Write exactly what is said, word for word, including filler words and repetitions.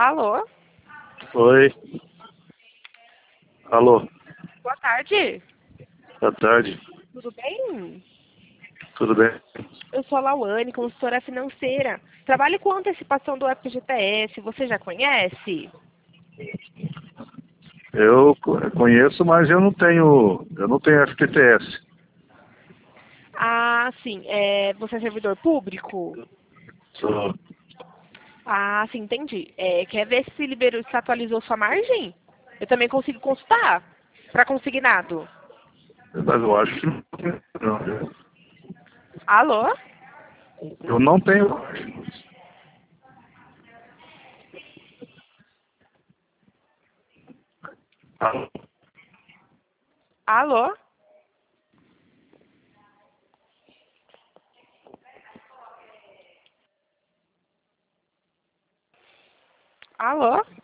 Alô? Oi. Alô. Boa tarde. Boa tarde. Tudo bem? Tudo bem? Eu sou a Lauane, consultora financeira. Trabalho com antecipação do F G T S. Você já conhece? Eu co- conheço, mas eu não tenho, eu não tenho F T T S. Ah, sim. É, você é servidor público? Sou. Ah, sim, entendi. É, quer ver se liberou, se atualizou sua margem? Eu também consigo consultar para consignado. Mas eu acho que não tenho, não. Alô? Eu não tenho. Alô. Alô? Alô?